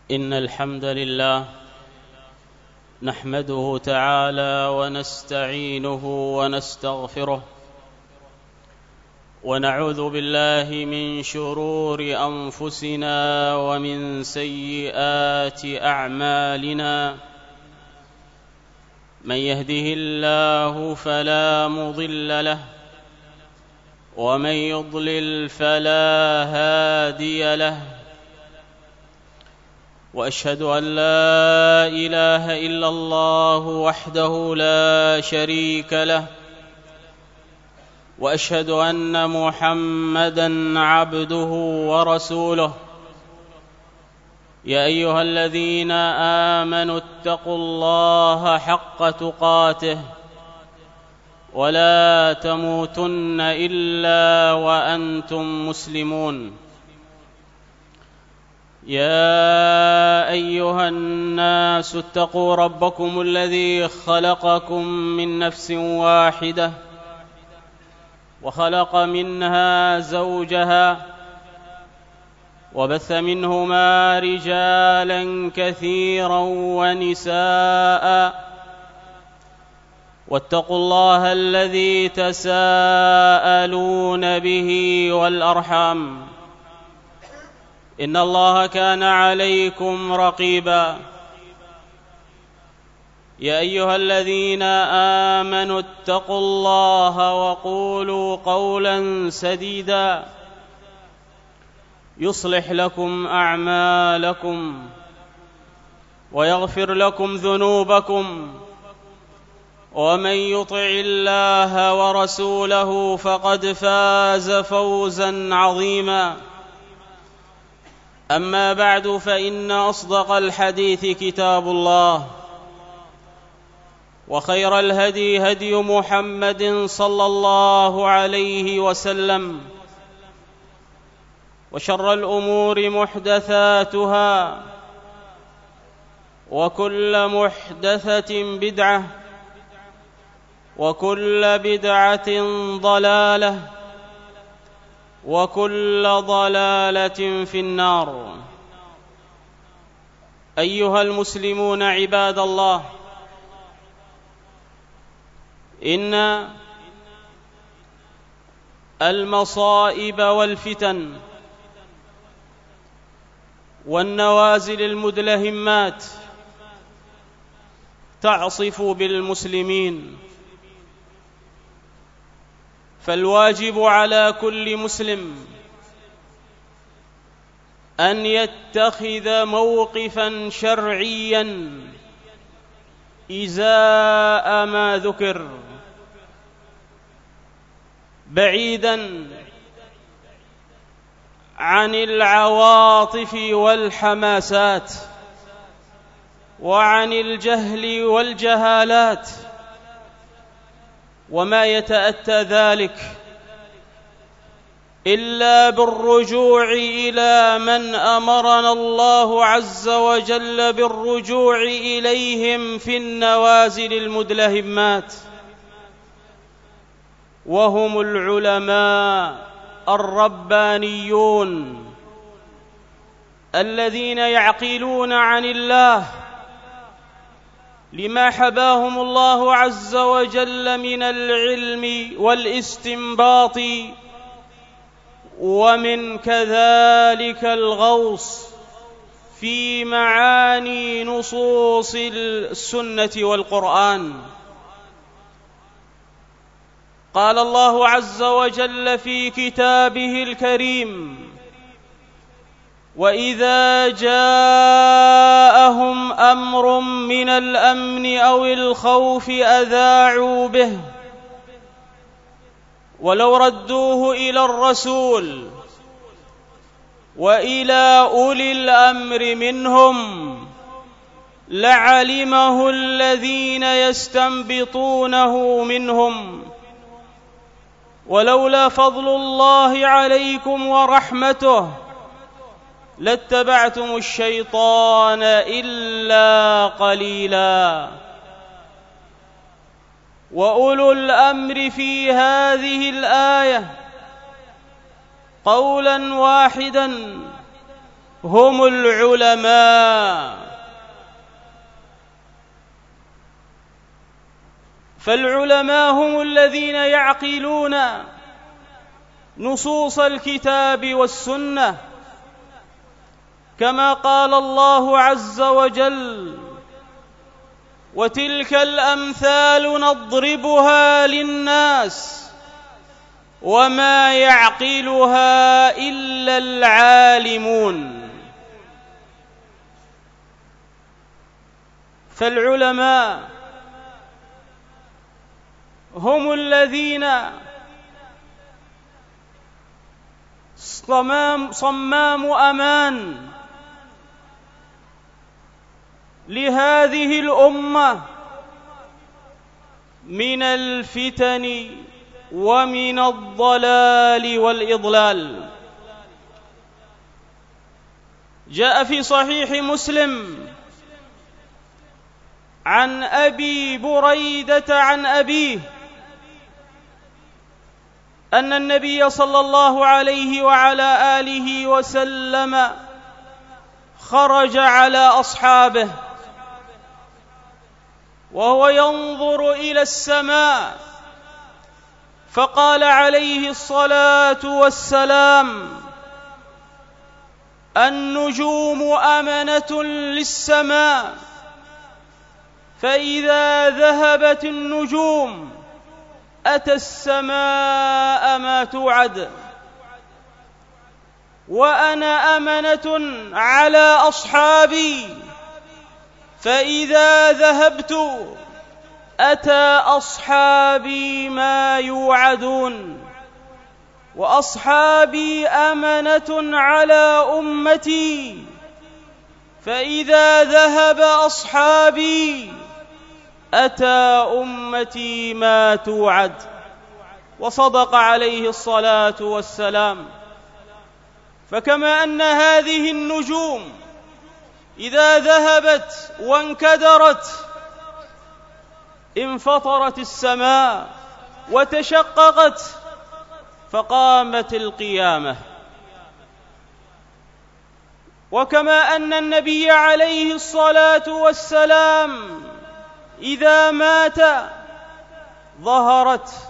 إن الحمد لله نحمده تعالى ونستعينه ونستغفره ونعوذ بالله من شرور أنفسنا ومن سيئات أعمالنا. من يهده الله فلا مضل له ومن يضلل فلا هادي له، وأشهد أن لا إله إلا الله وحده لا شريك له، وأشهد أن محمدًا عبده ورسوله. يا أيها الذين آمنوا اتقوا الله حق تقاته ولا تموتن إلا وأنتم مسلمون. يا أيها الناس اتقوا ربكم الذي خلقكم من نفس واحدة وخلق منها زوجها وبث منهما رجالا كثيرا ونساء، واتقوا الله الذي تساءلون به والأرحام، إن الله كان عليكم رقيبا. يا أيها الذين آمنوا اتقوا الله وقولوا قولا سديدا يصلح لكم أعمالكم ويغفر لكم ذنوبكم، ومن يطع الله ورسوله فقد فاز فوزا عظيما. أما بعد، فإن أصدق الحديث كتاب الله، وخير الهدي هدي محمد صلى الله عليه وسلم، وشر الأمور محدثاتها، وكل محدثة بدعة، وكل بدعة ضلالة، وكل ضلالة في النار. أيها المسلمون عباد الله، إن المصائب والفتن والنوازل المدلهمات تعصف بالمسلمين، فالواجب على كل مسلم أن يتخذ موقفا شرعيا إزاء ما ذكر، بعيدا عن العواطف والحماسات وعن الجهل والجهالات وما يتأتى ذلك، إلا بالرجوع إلى من أمرنا الله عز وجل بالرجوع إليهم في النوازل المدلهمات، وهم العلماء الربانيون الذين يعقلون عن الله لما حباهم الله عز وجل من العلم والاستنباط، ومن كذلك الغوص في معاني نصوص السنة والقرآن. قال الله عز وجل في كتابه الكريم: وإذا جاءهم أمر من الأمن أو الخوف أذاعوا به ولو ردوه إلى الرسول وإلى أولي الأمر منهم لعلمه الذين يستنبطونه منهم، ولولا فضل الله عليكم ورحمته لاتبعتم الشيطان إلا قليلا. وأولو الأمر في هذه الآية قولا واحدا هم العلماء. فالعلماء هم الذين يعقلون نصوص الكتاب والسنة، كما قال الله عز وجل: وتلك الأمثال نضربها للناس وما يعقلها إلا العالمون. فالعلماء هم الذين صمام أمان لهذه الأمة من الفتن ومن الضلال والإضلال. جاء في صحيح مسلم عن أبي بريدة عن أبيه أن النبي صلى الله عليه وعلى آله وسلم خرج على أصحابه وهو ينظر إلى السماء، فقال عليه الصلاة والسلام: النجوم أمنة للسماء، فإذا ذهبت النجوم أتى السماء ما توعد، وأنا أمنة على أصحابي، فإذا ذهبت أتى أصحابي ما يوعدون، وأصحابي أمنة على أمتي، فإذا ذهب أصحابي أتى أمتي ما توعد. وصدق عليه الصلاة والسلام. فكما أن هذه النجوم إذا ذهبت وانكدرت انفطرت السماء وتشققت فقامت القيامة، وكما أن النبي عليه الصلاة والسلام إذا مات ظهرت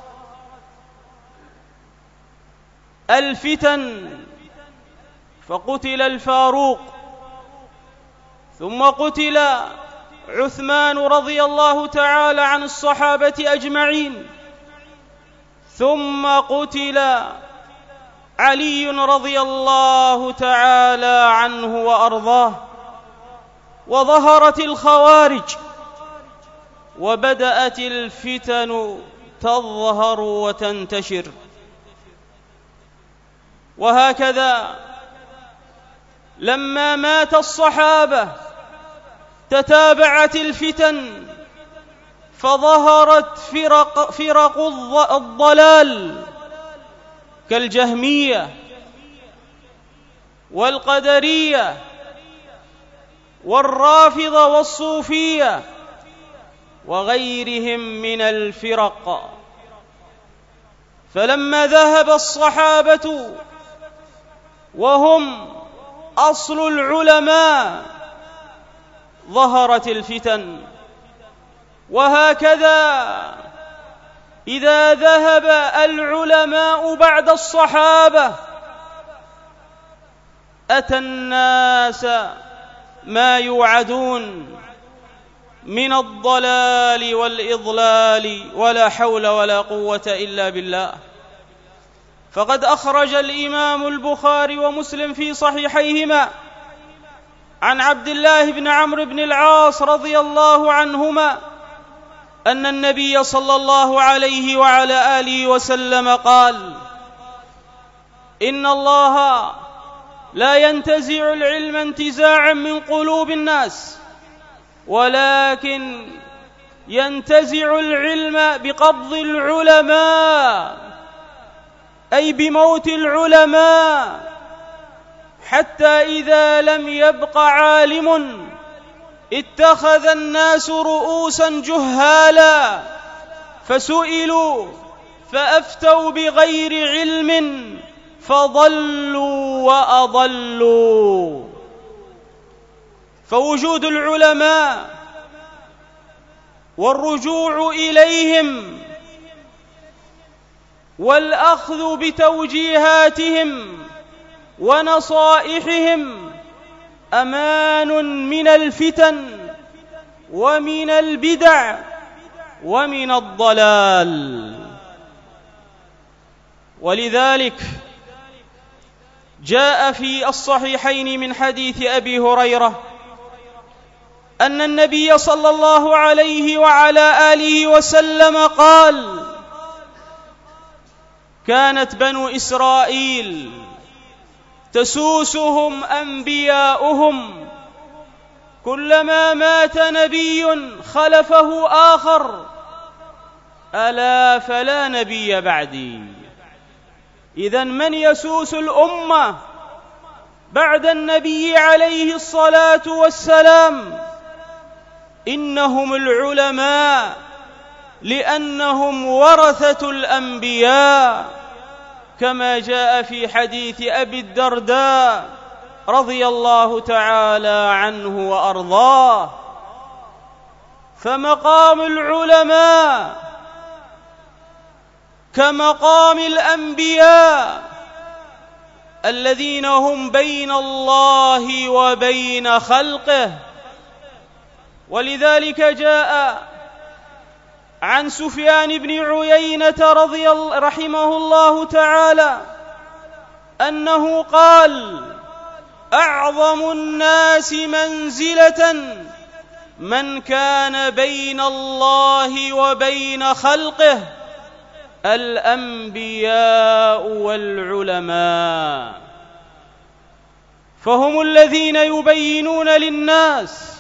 الفتن، فقتل الفاروق، ثم قتل عثمان رضي الله تعالى عن الصحابة أجمعين، ثم قتل علي رضي الله تعالى عنه وأرضاه، وظهرت الخوارج، وبدأت الفتن تظهر وتنتشر. وهكذا لما مات الصحابة تتابعت الفتن، فظهرت فرق الضلال كالجهمية والقدرية والرافضة والصوفية وغيرهم من الفرق. فلما ذهب الصحابة وهم أصل العلماء ظهرت الفتن. وهكذا إذا ذهب العلماء بعد الصحابة أتى الناس ما يوعدون من الضلال والإضلال، ولا حول ولا قوة إلا بالله. فقد أخرج الإمام البخاري ومسلم في صحيحيهما عن عبد الله بن عمرو بن العاص رضي الله عنهما أن النبي صلى الله عليه وعلى آله وسلم قال: إن الله لا ينتزع العلم انتزاعا من قلوب الناس، ولكن ينتزع العلم بقبض العلماء، أي بموت العلماء، حتى إذا لم يبق عالم اتخذ الناس رؤوسا جهالا فسئلوا فأفتوا بغير علم فضلوا وأضلوا. فوجود العلماء والرجوع إليهم والأخذ بتوجيهاتهم ونصائحهم أمان من الفتن ومن البدع ومن الضلال. ولذلك جاء في الصحيحين من حديث أبي هريرة أن النبي صلى الله عليه وعلى آله وسلم قال: كانت بنو إسرائيل تسوسهم أنبياؤهم، كلما مات نبي خلفه آخر، ألا فلا نبي بعدي. إذن من يسوس الأمة بعد النبي عليه الصلاة والسلام؟ إنهم العلماء، لأنهم ورثة الأنبياء، كما جاء في حديث أبي الدرداء رضي الله تعالى عنه وأرضاه. فمقام العلماء كمقام الأنبياء الذين هم بين الله وبين خلقه. ولذلك جاء عن سفيان بن عيينة رحمه الله تعالى أنه قال: أعظم الناس منزلة من كان بين الله وبين خلقه الأنبياء والعلماء. فهم الذين يبينون للناس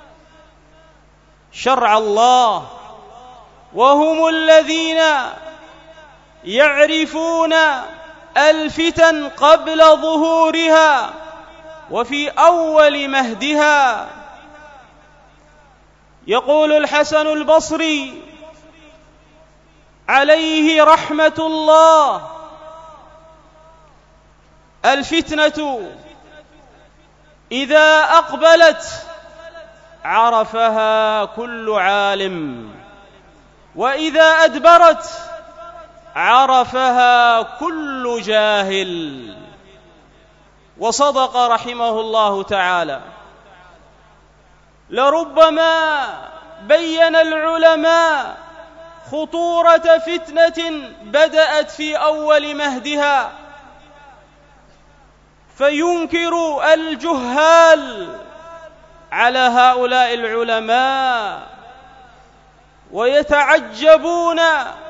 شرع الله، وهم الذين يعرفون الفتن قبل ظهورها وفي أول مهدها. يقول الحسن البصري عليه رحمة الله: الفتنة إذا أقبلت عرفها كل عالم، وإذا أدبرت عرفها كل جاهل. وصدق رحمه الله تعالى. لربما بين العلماء خطورة فتنة بدأت في أول مهدها، فينكر الجهال على هؤلاء العلماء ويتعجبون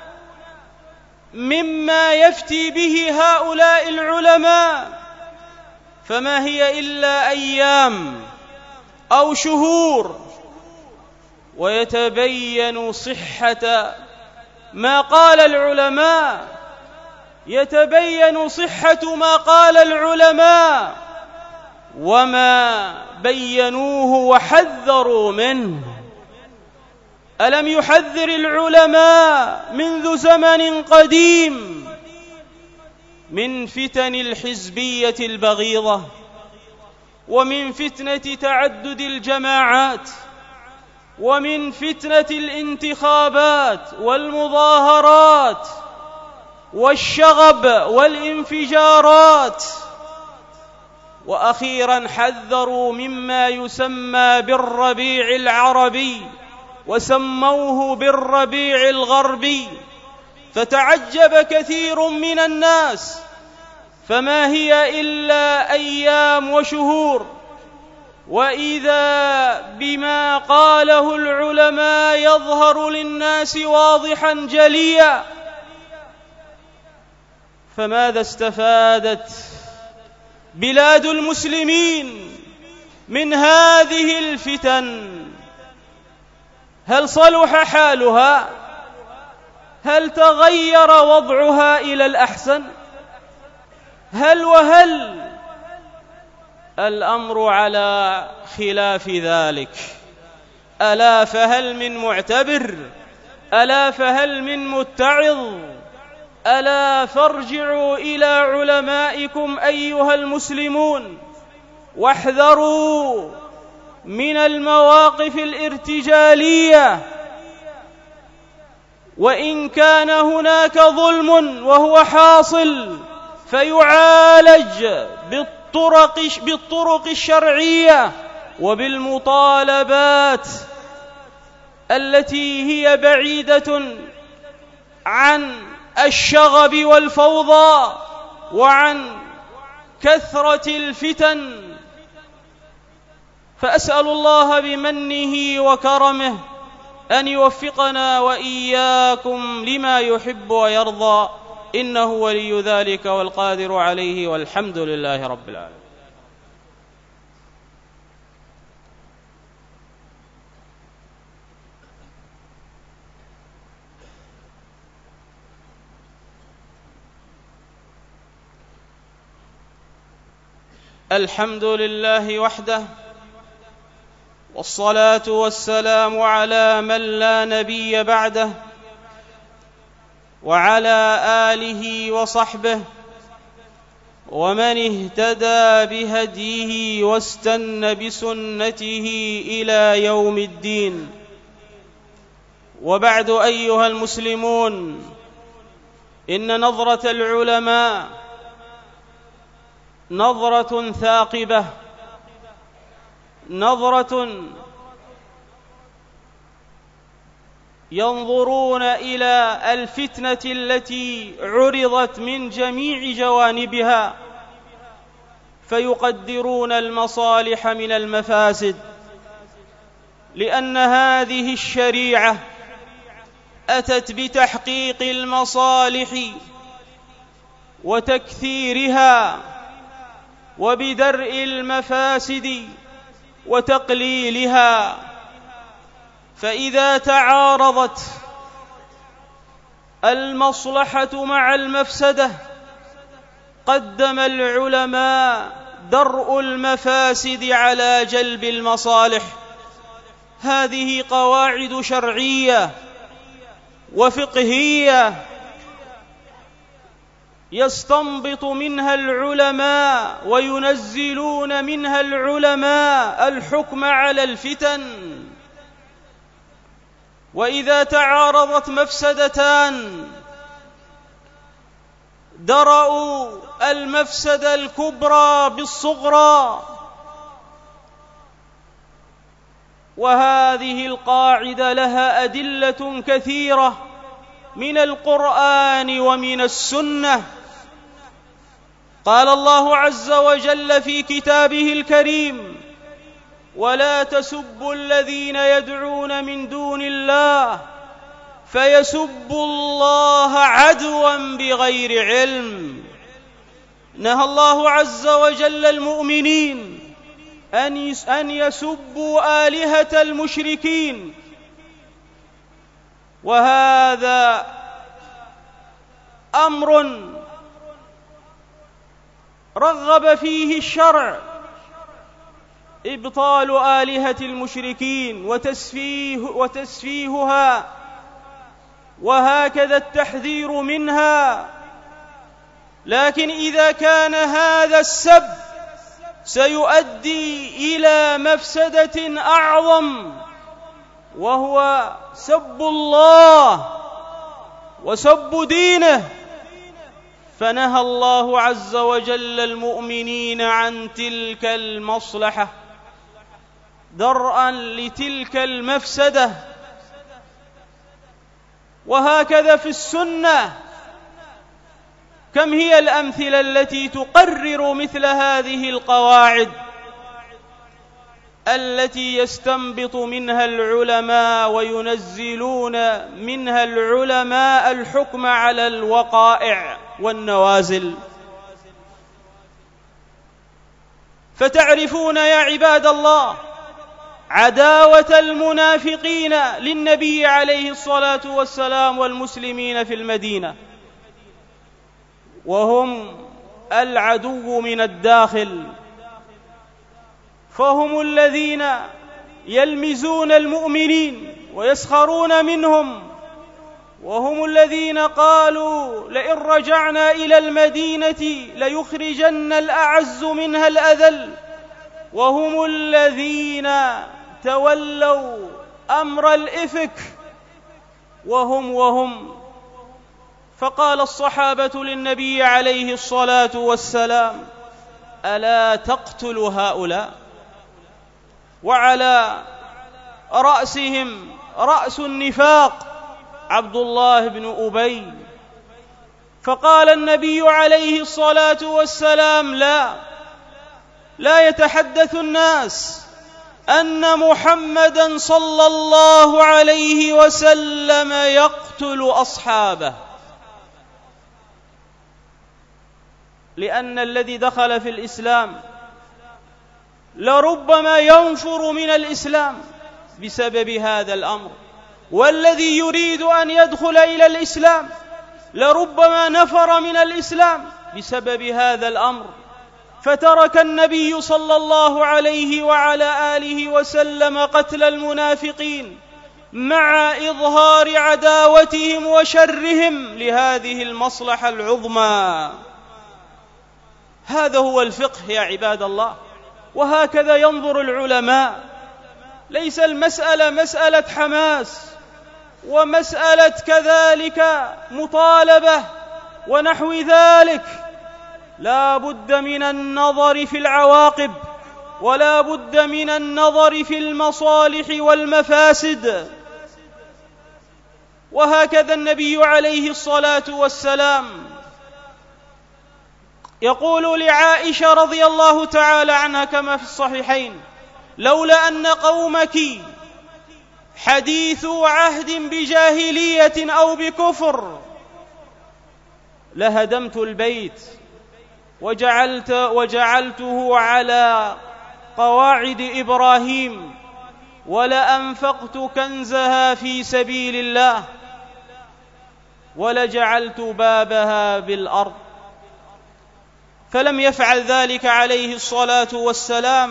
مما يفتي به هؤلاء العلماء، فما هي إلا أيام أو شهور ويتبين صحة ما قال العلماء، يتبين صحة ما قال العلماء وما بينوه وحذروا منه. ألم يحذر العلماء منذ زمن قديم من فتن الحزبية البغيضة، ومن فتنة تعدد الجماعات، ومن فتنة الانتخابات والمظاهرات والشغب والانفجارات؟ وأخيرا حذروا مما يسمى بالربيع العربي وسموه بالربيع الغربي، فتعجب كثير من الناس، فما هي إلا أيام وشهور وإذا بما قاله العلماء يظهر للناس واضحا جليا. فماذا استفادت بلاد المسلمين من هذه الفتن؟ هل صلح حالها؟ هل تغير وضعها إلى الأحسن؟ هل الأمر على خلاف ذلك. ألا فهل من معتبر؟ ألا فهل من متعظ؟ ألا فارجعوا إلى علمائكم أيها المسلمون، واحذروا من المواقف الارتجالية، وإن كان هناك ظلم وهو حاصل فيعالج بالطرق الشرعية وبالمطالبات التي هي بعيدة عن الشغب والفوضى وعن كثرة الفتن. فأسأل الله بمنه وكرمه أن يوفقنا وإياكم لما يحب ويرضى، إنه ولي ذلك والقادر عليه، والحمد لله رب العالمين. الحمد لله وحده، والصلاة والسلام على من لا نبي بعده، وعلى آله وصحبه ومن اهتدى بهديه واستنى بسنته إلى يوم الدين. وبعد أيها المسلمون، إن نظرة العلماء نظرة ثاقبة، نظرة ينظرون إلى الفتنة التي عرضت من جميع جوانبها، فيقدرون المصالح من المفاسد، لأن هذه الشريعة أتت بتحقيق المصالح وتكثيرها وبدرء المفاسد وتقليلها. فإذا تعارضت المصلحة مع المفسدة قدم العلماء درء المفاسد على جلب المصالح. هذه قواعد شرعية وفقهية يستنبط منها العلماء وينزلون منها العلماء الحكم على الفتن. وإذا تعارضت مفسدتان درأوا المفسدة الكبرى بالصغرى، وهذه القاعدة لها أدلة كثيرة من القرآن ومن السنة. قال الله عز وجل في كتابه الكريم: ولا تسبوا الذين يدعون من دون الله فيسبوا الله عدوا بغير علم. نهى الله عز وجل المؤمنين أن يسبوا آلهة المشركين، وهذا أمر رغب فيه الشرع، إبطال آلهة المشركين وتسفيهها، وهكذا التحذير منها. لكن إذا كان هذا السب سيؤدي إلى مفسدة أعظم، وهو سب الله وسب دينه، فنهى الله عز وجل المؤمنين عن تلك المصلحة درءا لتلك المفسدة. وهكذا في السنة، كم هي الأمثلة التي تقرر مثل هذه القواعد التي يستنبط منها العلماء وينزلون منها العلماء الحكم على الوقائع والنوازل. فتعرفون يا عباد الله عداوة المنافقين للنبي عليه الصلاة والسلام والمسلمين في المدينة، وهم العدو من الداخل، فهم الذين يلمزون المؤمنين ويسخرون منهم، وهم الذين قالوا: لئن رجعنا إلى المدينة ليخرجن الأعز منها الأذل. وهم الذين تولوا أمر الإفك وهم. فقال الصحابة للنبي عليه الصلاة والسلام: ألا تقتل هؤلاء؟ وعلى رأسهم رأس النفاق عبد الله بن أبي. فقال النبي عليه الصلاة والسلام: لا يتحدث الناس أن محمدا صلى الله عليه وسلم يقتل أصحابه، لأن الذي دخل في الإسلام لربما ينفر من الإسلام بسبب هذا الأمر، والذي يريد أن يدخل إلى الإسلام لربما نفر من الإسلام بسبب هذا الأمر. فترك النبي صلى الله عليه وعلى آله وسلم قتل المنافقين مع إظهار عداوتهم وشرهم لهذه المصلحة العظمى. هذا هو الفقه يا عباد الله، وهكذا ينظر العلماء. ليس المسألة مسألة حماس ومسألة كذلك مطالبة ونحو ذلك، لا بد من النظر في العواقب، ولا بد من النظر في المصالح والمفاسد. وهكذا النبي عليه الصلاة والسلام يقول لعائشة رضي الله تعالى عنها كما في الصحيحين: لولا أن قومك حديث عهد بجاهلية أو بكفر لهدمت البيت وجعلته على قواعد إبراهيم، ولأنفقت كنزها في سبيل الله، ولجعلت بابها بالأرض. فلم يفعل ذلك عليه الصلاة والسلام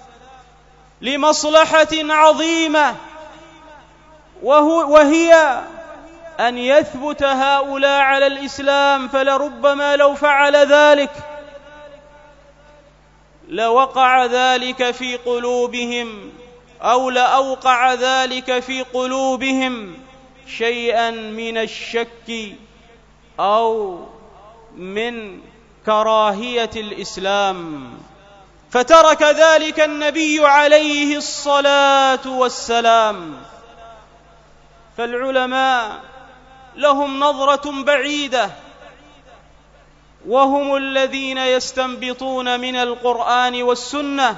لمصلحة عظيمة، وهي أن يثبت هؤلاء على الإسلام. فلربما لو فعل ذلك لوقع ذلك في قلوبهم، أو لأوقع ذلك في قلوبهم شيئا من الشك أو من كراهية الإسلام، فترك ذلك النبي عليه الصلاة والسلام. فالعلماء لهم نظرة بعيدة، وهم الذين يستنبطون من القرآن والسنة: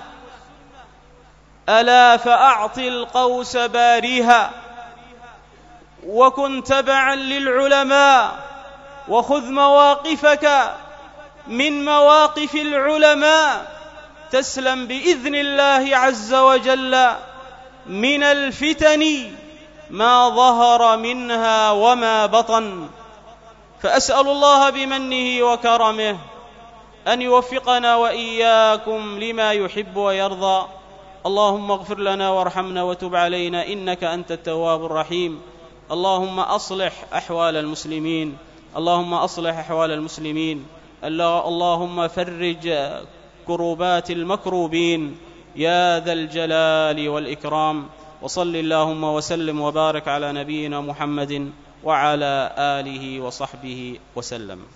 ألا فأعط القوس باريها، وكن تبعا للعلماء، وخذ مواقفك من مواقف العلماء، تسلم بإذن الله عز وجل من الفتن ما ظهر منها وما بطن. فأسأل الله بمنه وكرمه أن يوفقنا وإياكم لما يحب ويرضى. اللهم اغفر لنا وارحمنا وتب علينا إنك أنت التواب الرحيم. اللهم أصلح أحوال المسلمين، اللهم أصلح أحوال المسلمين، اللهم فرج كروبات المكروبين يا ذا الجلال والإكرام. وصل اللهم وسلم وبارك على نبينا محمد وعلى آله وصحبه وسلم.